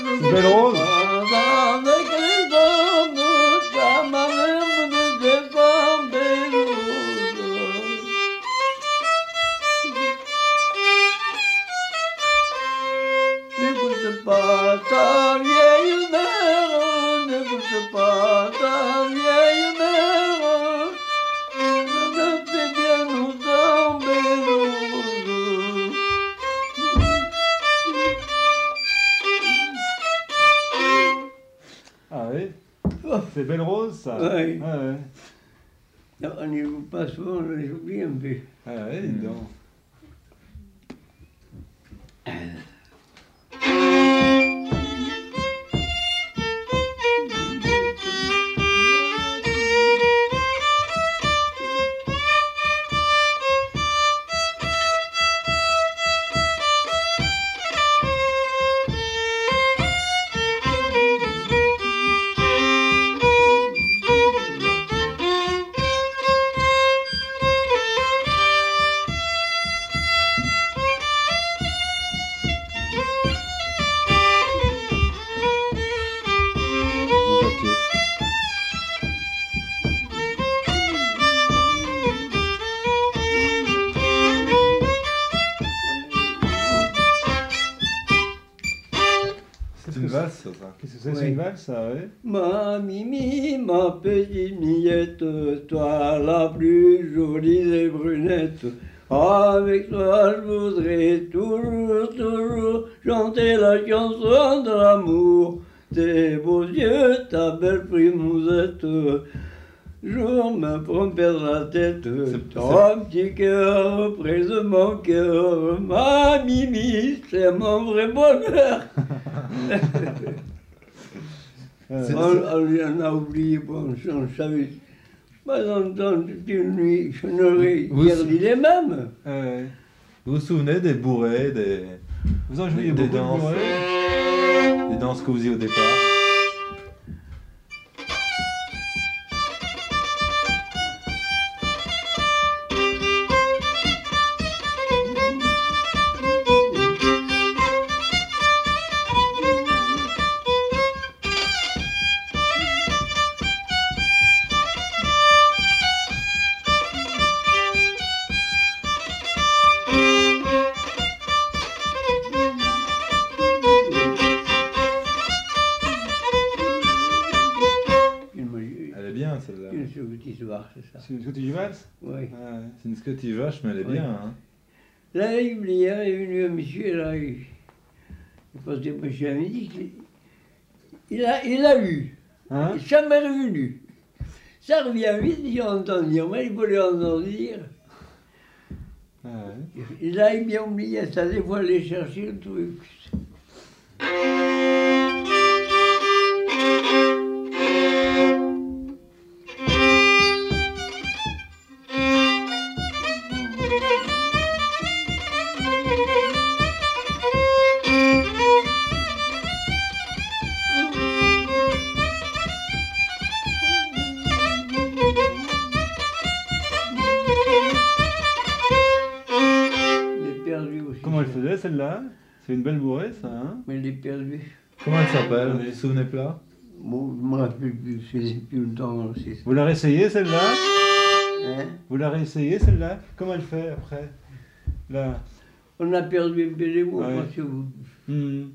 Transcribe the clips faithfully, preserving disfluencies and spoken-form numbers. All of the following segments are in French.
C'est Belle Rose. Avec les hommes, ça m'enlève de décembre, Belle Rose. N'écoute pas ta vieille mère, n'écoute pas ta vieille mère, ça fait bien longtemps, Belle Rose. Ah oui. C'est Belle Rose, ça. Oui. Ah ouais. Non, on n'y joue pas souvent, on les oublie un peu. Ah ouais, dis donc. C'est une valse, ça. Qu'est-ce que c'est? C'est une valse, ça, ouais. Ma Mimi, ma petite Miette, toi la plus jolie des brunettes, avec toi je voudrais toujours, toujours chanter la chanson de l'amour. Tes beaux yeux, ta belle primousette, jour me prend perdre la tête. Ton petit cœur près de mon cœur, ma Mimi, c'est mon vrai bonheur. On, on a oublié, bon, on savait. Pas entendu une nuit, je n'aurais Vous- gardé les mêmes. Euh, vous vous souvenez des bourrées, des, Vous en jouiez des beaucoup de danses, bourrées. des danses que vous faisiez au départ? Elle est bien, celle-là. Une petite histoire, c'est ça. C'est une Scottish Valse? Oui. Ah ouais. C'est une Scottish Vache, mais elle est Oui. bien. Hein. Là, hier, il est venu un monsieur, là, il, il passait pas chez la midi, il a, il a eu, Hein? il n'est jamais revenu. Ça revient vite, il entend dire, mais il voulait entendre dire. Ah ouais. Il a bien oublié ça, des fois, aller chercher le truc. Je l'ai perdu aussi. Comment elle faisait, celle-là? C'est une belle bourrée, ça, hein? Mais je l'ai perdu. Comment elle s'appelle? Vous vous souvenez pas? Bon, je ne me rappelle plus, c'est plus longtemps aussi. Vous la réessayez, celle-là? Hein? Vous la réessayez, celle-là? Comment elle fait, après? Là. On a perdu un peu les mots, Ouais. parce que vous, Hmm.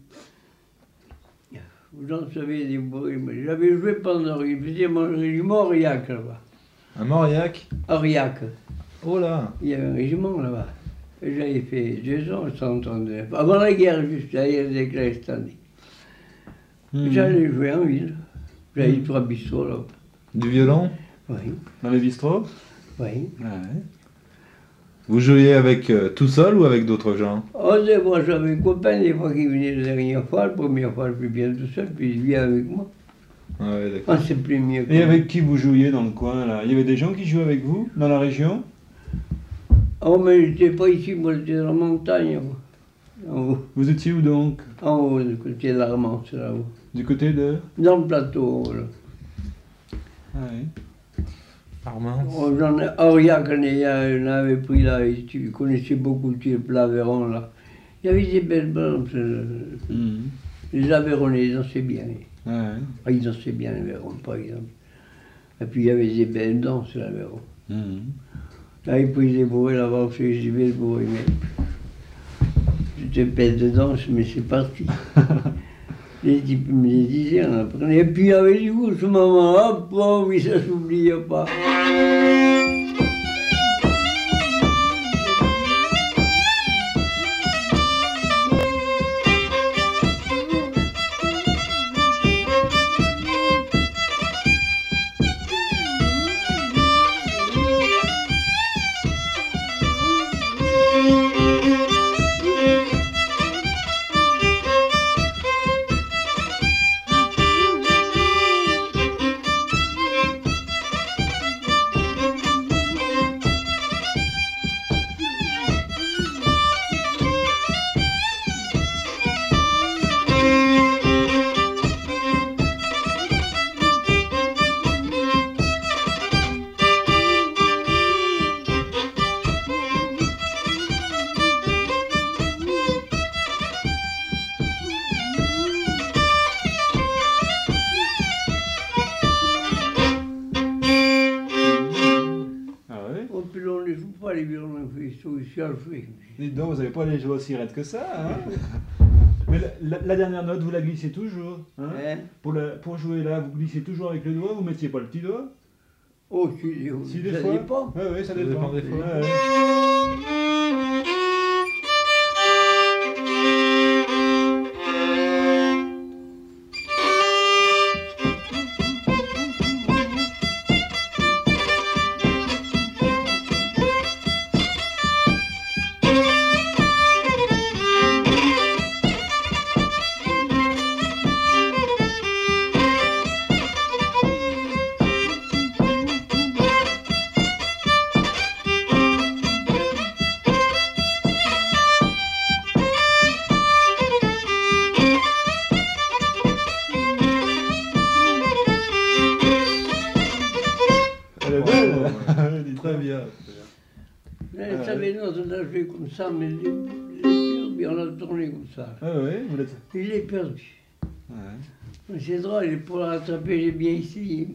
vous en savez des mots. Mais j'avais joué pendant, il faisait mon régiment à Aurillac, là-bas. Un Mauriac? À Aurillac, Oh là! il y avait un régiment là-bas. Et j'avais fait deux ans, cent trente-neuf. Avant la guerre, juste derrière les éclairs cette année. Hmm. J'allais jouer en ville. J'avais Hmm. trois bistrots là-bas. Du violon? Oui, Dans les bistrots? oui. Ah ouais. Vous jouiez avec euh, tout seul ou avec d'autres gens? Oh, des fois, j'avais un copain, des fois, qui venait la dernière fois. La première fois, je suis bien tout seul, puis il vient avec moi. Ah ouais, d'accord. On s'est plus mieux. Et avec qui vous jouiez dans le coin, là? Il y avait des gens qui jouaient avec vous, dans la région? Oh, mais j'étais pas ici, moi, j'étais dans la montagne, moi. En haut, Vous étiez où donc? en haut, du côté de l'Armance, là-haut. Du côté de... Dans le plateau, là. Ah oui. Armand. Oh, j'en ai, Aurillac, on en avait pris là, et tu connaissais beaucoup le Plaveyron, là. Il y avait des belles bandes. Hmm. Les Aveyronnais, ils dansaient bien. Ouais. Ah, ils dansaient bien, l'Aveyron, par exemple. Et puis il y avait des belles danses, l'Aveyron. Mhm. Là, ils pouvaient bourrer là-bas, j'y vais le bourrer, mais j'étais bête de danse, mais c'est parti. Les types me les disaient, on apprenait. Et puis avec du coup, ce moment-là, bon, oui, ça s'oublie pas. Dites donc, vous n'avez pas les joues aussi raides que ça, hein. Mais la, la- la dernière note, vous la glissez toujours, hein. Hein? Pour, la- pour jouer là, vous glissez toujours avec le doigt, vous mettiez pas le petit doigt. Oh, si, Si, des ça fois. dépend. Ouais, ouais, ça Ça dépend. dépend des fois. Ouais, ouais. Elle est belle. Oh, Dites très donc. bien. Mais Ah, ça, ouais. non, on a joué comme ça, mais les, les purs, on a tourné comme ça. Ouais, ouais, vous l'êtes. Il est perdu. Ouais. Mais c'est drôle, pour la rattraper, j'ai bien essayé.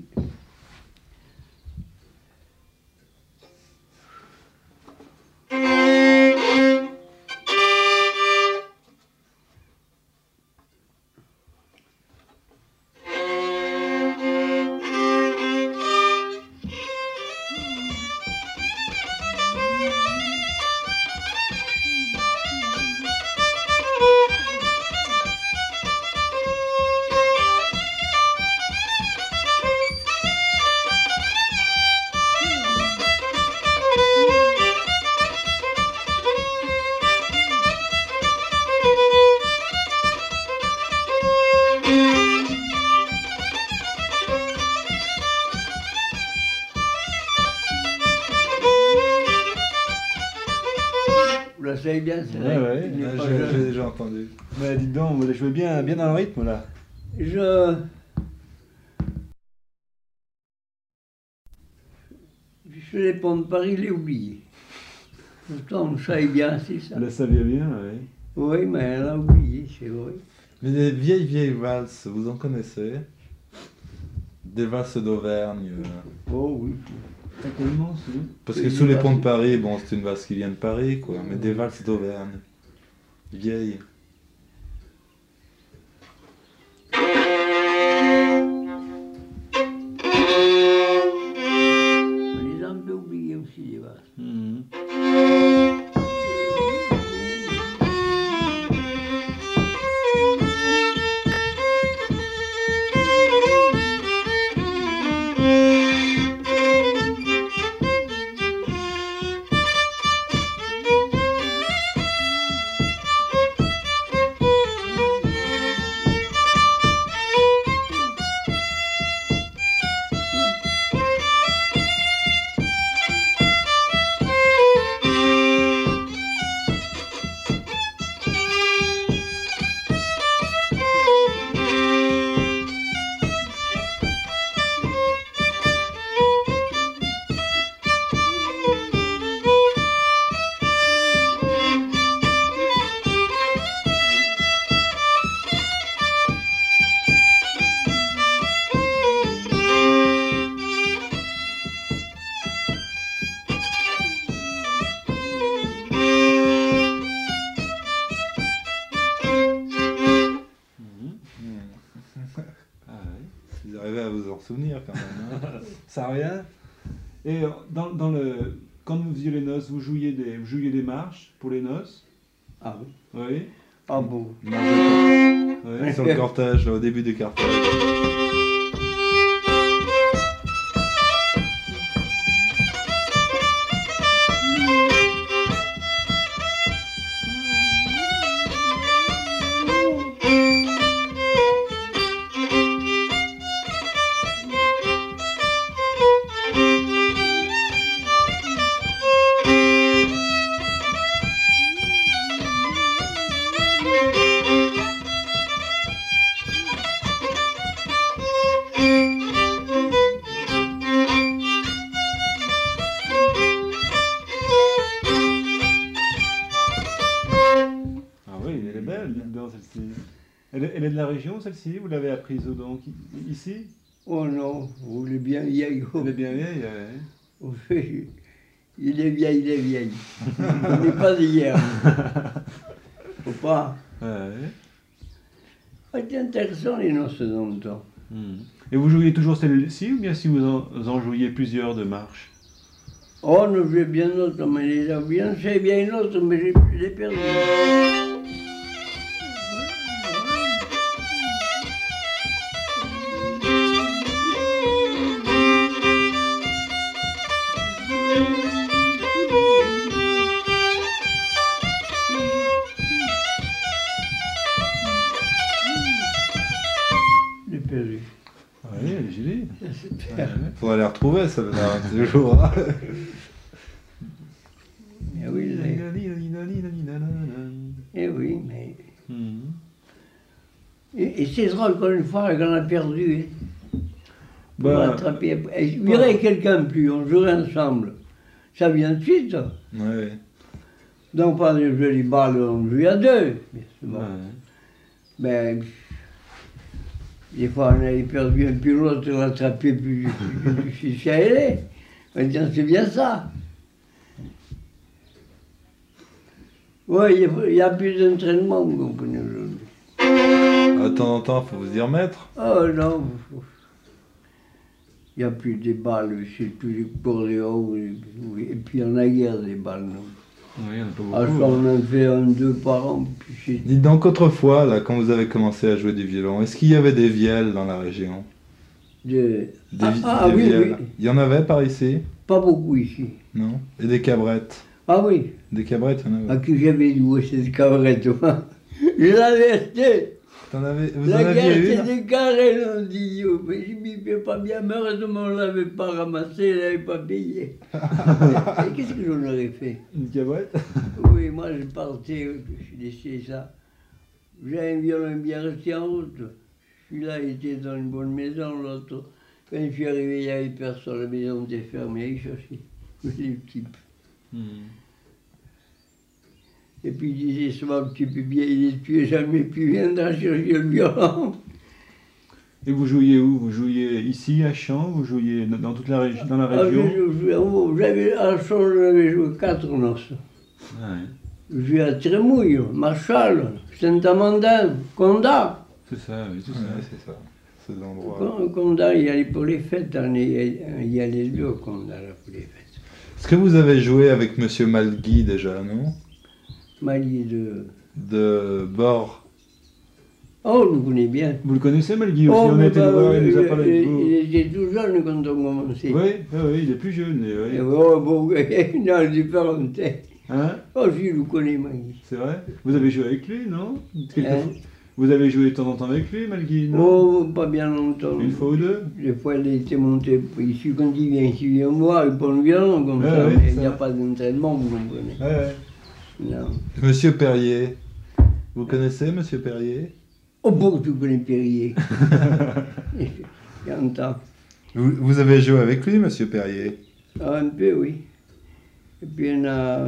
Vous la savez bien, c'est Ouais, ouais. il n'est Ah, pas J'ai jeune. j'ai déjà entendu. Mais dites donc, vous la jouez bien, bien dans le rythme là. Je... Je faisais pas de Paris, il est oublié. Pourtant, on savait bien, c'est ça. Vous la saviez bien, ouais. Oui, mais elle a oublié, c'est vrai. Mais des vieilles, vieilles valses, vous en connaissez? Des valses d'Auvergne. euh, Oh oui. T'as comment, celui Parce Et que des sous les valses- ponts de Paris, bon, c'est une valse qui vient de Paris, quoi. Mais des valses d'Auvergne. Vieilles. On les a un peu oubliés aussi, les vaches. Mhm. Ah, ouais. Vous arrivez à vous en souvenir quand même. Hein. Ça a rien. Et euh, dans, dans le, quand vous faisiez les noces, vous jouiez des, vous jouiez des marches pour les noces? Ah oui. Oui. Ah bon. Marche de cor- Oui. Sur le cortège, là, au début du cortège. Ah oui, elle est belle, dites donc, celle-ci. Elle, est- elle est de la région, celle-ci? Vous l'avez apprise où donc? Ici? Oh non, vous voulez bien vieille. Elle est bien vieille, ouais. Oui. Il est vieil, il est vieil. Il n'est pas d'hier. Faut pas. Ouais. Ah, c'est intéressant les noces d'antan. Hmm. Et vous jouiez toujours celle-ci ou bien si vous en, vous en jouiez plusieurs de marches? Oh, nous jouons bien d'autres, mais les a bien, c'est bien une autre, mais j'ai- je l'ai perdu. Je l'ai perdu. Oui, elle est jolie. Super. Faudrait les retrouver, ça veut dire toujours. Hein. Eh oui, les- eh oui, mais... Hmm. Et, et c'est drôle qu'une fois qu'on a perdu, hein, pour Bah, rattraper. Et il y aurait quelqu'un plus, on jouerait ensemble. Ça vient de suite. Ça. Ouais. Donc, pas de jouer les balles, on joue à deux. Mais c'est bon. ouais. Ben, des fois, on avait perdu un peu l'autre, rattrapé, puis je suis chez elle. Maintenant, c'est bien ça. Oui, il n'y a plus d'entraînement, vous comprenez, aujourd'hui. De temps en temps, faut vous y remettre. Oh non, il n'y a plus de balles, c'est tous les cordéons, et puis on a guère des balles, non. Oui, il n'y en a pas À beaucoup. ça, hein. on en fait un, deux par an, puis c'est... Dites donc, autrefois, là, quand vous avez commencé à jouer du violon, est-ce qu'il y avait des vielles dans la région? De... Des, Ah, vi- ah, des oui, vielles. oui, Il y en avait par ici? pas beaucoup ici. Non? Et des cabrettes? Ah oui, Des cabrettes, il y en à avait. qui j'avais joué cette cabrette, moi. Je l'avais achetée. T'en avais, vous en La aviez guerre, une? c'est des carrés, on dit, oh, mais je m'y fais pas bien, mais heureusement, on ne l'avait pas ramassé, elle n'avait pas payé. Et qu'est-ce que j'en aurais fait? Une cabrette? Oui, moi je partais, je laissais ça. J'ai un violon bien resté en route. Celui-là était dans une bonne maison, l'autre. Quand je suis arrivé, il n'y avait personne, la maison était fermée, il cherchait les types. Hmm. Et puis il disait souvent que tu peux bien, il tu n'es jamais pu viendra chercher le violon. Et vous jouiez où? Vous jouiez ici à Champs? Vous jouiez dans dans toute la, régi- dans la Ah, région? je jouais en haut. J'avais, à Chaux, j'avais joué quatre noces. Ouais. Je jouais à Trémouille, Marchal, Saint-Amandin, Condat. C'est ça, oui, tout Ouais, ça. c'est ça. Ces endroits. Con- Condat, il y allait pour les fêtes, on y il y allait deux au Condat là, pour les fêtes. Est-ce que vous avez joué avec Monsieur Malgui déjà, non? Malier de... De Bord. Oh, je le connais bien. Vous le connaissez, Malgui aussi? Oh, On a mais été bah, le voir, il nous a il- parlé de il, vous. il était tout jeune quand on commençait. Oui, oui, oui, il est plus jeune. et oui. Et oh, bon, non, différente. Hein? Oh, je le connais, Magui. C'est vrai? Vous avez joué avec lui, non? Quelquefois. Hein? Vous avez joué de temps en temps avec lui, Malgui, non? Oh, pas bien longtemps. Une fois ou deux? Des fois, il était monté ici quand il vient, ici, il vient voir, il prend le violon comme Ouais, ça, ouais, mais il n'y a ça. pas d'entraînement, vous comprenez. Ouais, ouais. Non. Monsieur Perrier. Vous connaissez Monsieur Perrier? Oh, bon, tu connais Perrier. Il y a longtemps. Vous, vous avez joué avec lui, Monsieur Perrier? Ah, un peu, oui. Et puis, on a...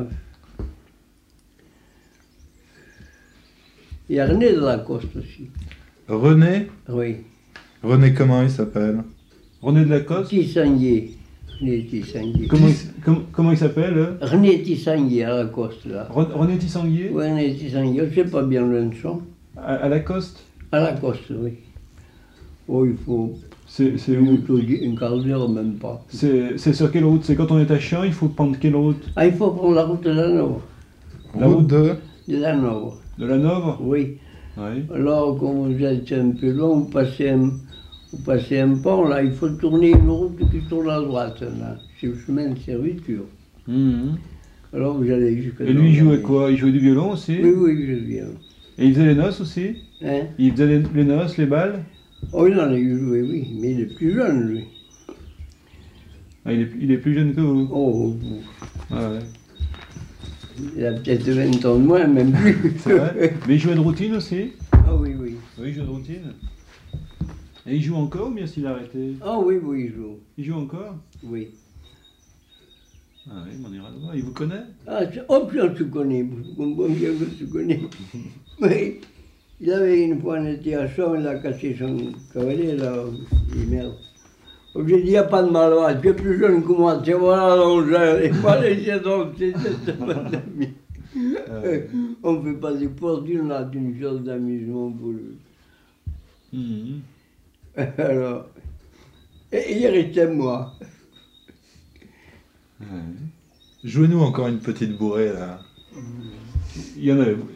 Il y a René de Lacoste aussi. René? Oui. René comment il s'appelle? René de Lacoste? Tissandier. René Tissandier. Comment, il- com- comment il s'appelle? euh René Tissandier à Lacoste, là. Ren- René Tissanguier? Oui, René Tissandier, je ne sais pas bien le son. À, à Lacoste? À la Coste, oui. Oh, il faut C'est c'est une, où une quart d'heure, même pas. C'est c'est sur quelle route? C'est quand on est à Chian, il faut prendre quelle route? Ah, il faut prendre la route de la Nord. La Route route de... De la Nord, de la Nove? oui. Oui. Alors, quand vous êtes un peu loin, vous passez un, vous passez un pont, là, il faut tourner une route qui tourne à droite, là. C'est le chemin de serviture. Mhm. Alors, vous allez jusqu'à... Et lui, il jouait quoi? Il jouait du violon aussi? Oui, oui, je viens. Et il faisait les noces aussi? Hein? Il faisait les, les noces, les balles? Oh, il en a eu joué, oui, mais il est plus jeune, lui. Ah, il, est, il est plus jeune que vous? Oh, Ah ouais. il a peut-être vingt ans de moins, même plus. C'est vrai? Mais il jouait de routine aussi? Ah oui, oui. Oui, il jouait de routine. Et il joue encore ou bien s'il a arrêté? Ah oui, oui, il joue. Il joue encore? Oui. Ah oui, on ira le voir. Il vous connaît? Ah, c'est- oh, puis on se connaît, je comprends bien qu'on se connaît. Oui. Il avait une fois, on était à Chant, il a cassé son cavalier, là. Il dit, merde. Donc j'ai dit, il n'y a pas de malade, tu es plus jeune que moi, tu vois, l'engin, et pas laisser danser cette bande d'amis. Ah ouais. On ne fait pas des fortunes, là, d'une chose d'amusement pour lui. Mhm. Alors, et il restait moi. Ouais. Jouez-nous encore une petite bourrée, là. Il y en avait.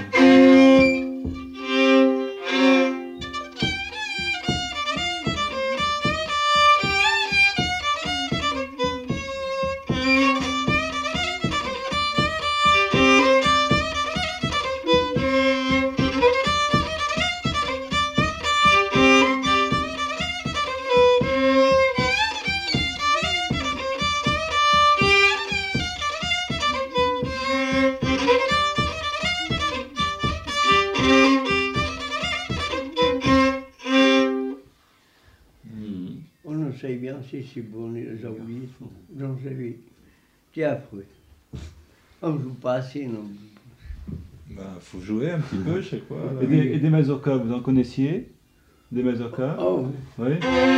Mhm. On ne sait bien si c'est bon, les oubliés. J'en sais rien. C'est affreux. On ne joue pas assez, non. Bah, faut jouer un petit peu, je sais quoi. là. Et des, et des mazurkas, vous en connaissiez? Des mazurkas? Oh, Oui.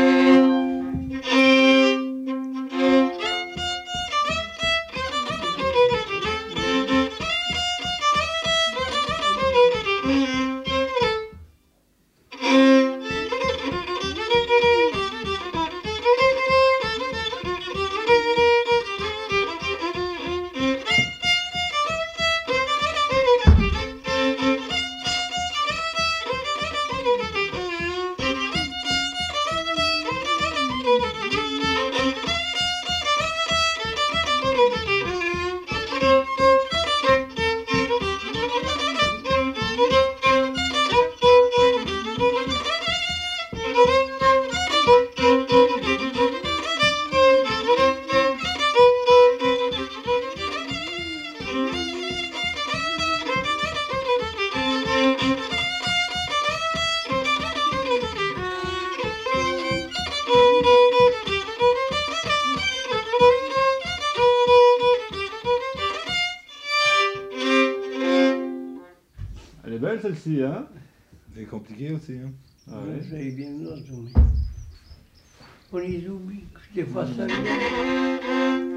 Elle est belle celle-ci, hein? C'est compliqué aussi, hein. Ah on ouais. sait bien d'autres, mais on les oublie, que des fois ça vient.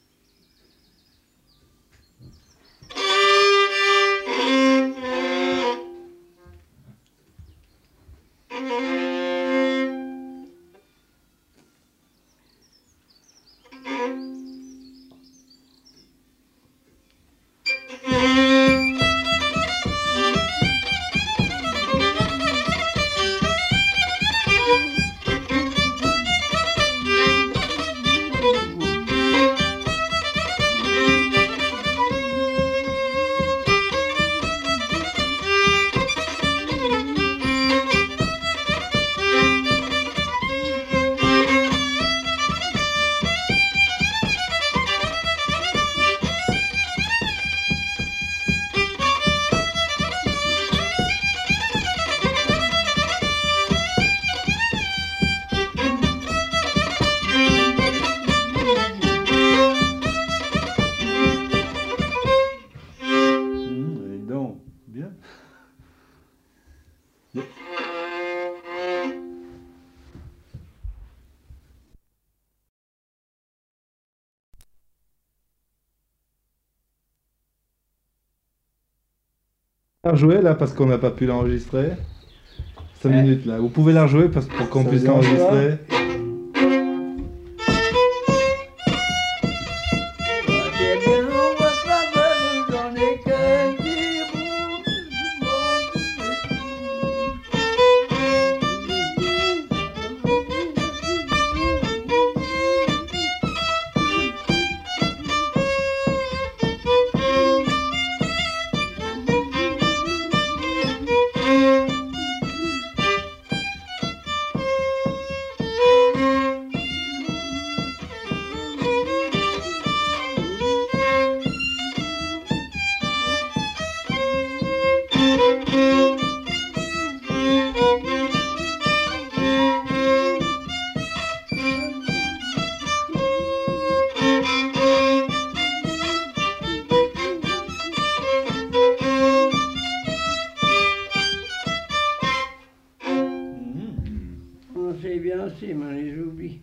Mhm, elle est dedans. Bien. Faire jouer là parce qu'on n'a pas pu l'enregistrer. cinq Ouais. minutes là. Vous pouvez la rejouer parce, pour qu'on Ça puisse vous dérange l'enregistrer. C'est bien, on voit pas venir, j'en ai qu'un petit bout On sait bien aussi, mais on les oublie.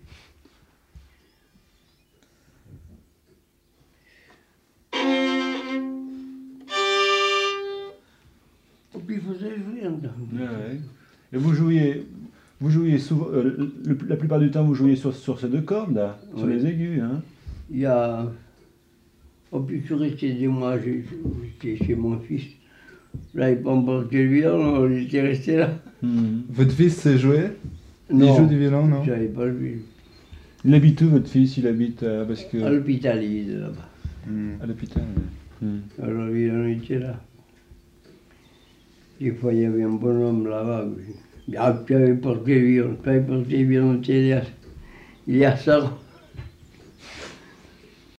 Et puis il faisait jouer en dedans. Ouais, ouais. Et vous jouiez, vous jouiez souvent, euh, le- la plupart du temps, vous jouiez sur, sur ces deux cordes, là, sur Oui. les aigus, hein. Il y a. Oh, puis je suis resté des mois, j'ai- j'étais chez mon fils. Là, il pas emporté le violon, on était resté là. Mhm. Votre fils sait jouer? Il Non, joue du violon, non? j'avais pas vu. Il habite où, votre fils? Il habite euh, parce que À l'hôpital, il est là-bas. Hmm. à l'hôpital. Ouais. Mhm. Alors, il en était là. Des fois, il y avait un bonhomme là-bas. Ah, tu avais porté le violon, tu avais porté le violon, tu es là. Il y a ça.